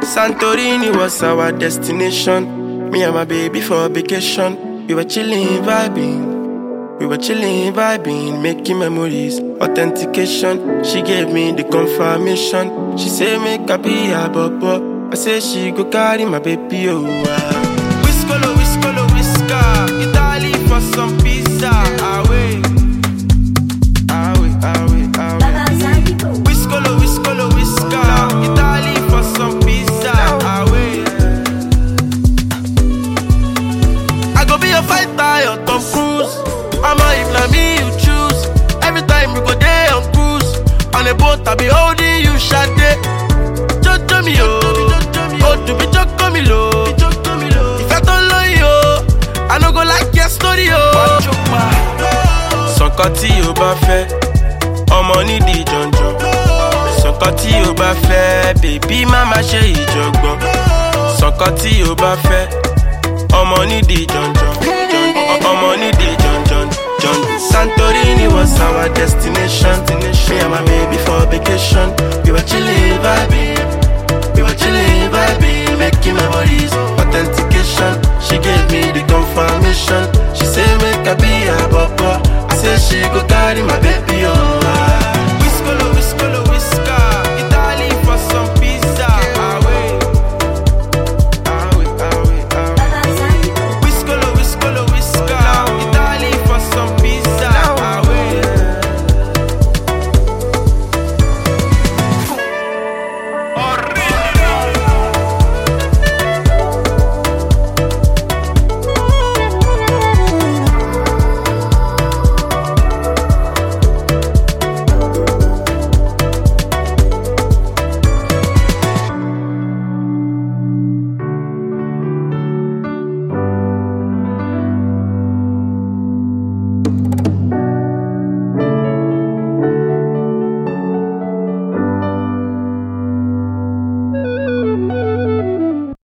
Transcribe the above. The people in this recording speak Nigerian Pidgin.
Santorini was our destination. Me and my baby for vacation. We were chilling, vibing, making memories, authentication. She gave me the confirmation. She say make I be her bobo. I say she go carry my baby, oh. Whiskolo, whisker. Italy for some pizza. Away. Whiskolo, whisker. Italy for some pizza. Away. I go be a fighter, your Tom Cruise. I'm a if na me you choose. Every time we go there on cruise. On a boat I be holding you, Shade. Jojo mi oh, oh to be Joko mi lo. If I don't love you, I no go like your story oh. Sọ̀kan tí o bá fẹ́, ọmọ nídìí jọ̀njọ̀. Sọ̀kan tí o bá fẹ́, bèbí má má ṣe ìjọ̀gbọ̀n. Sọ̀kan tí o bá fẹ́, ọmọ nídìí jọ̀njọ̀. Ọmọ nídìí jọ̀njọ̀. Santorini was our destination. Me and my baby for vacation. We were chilling, vibing.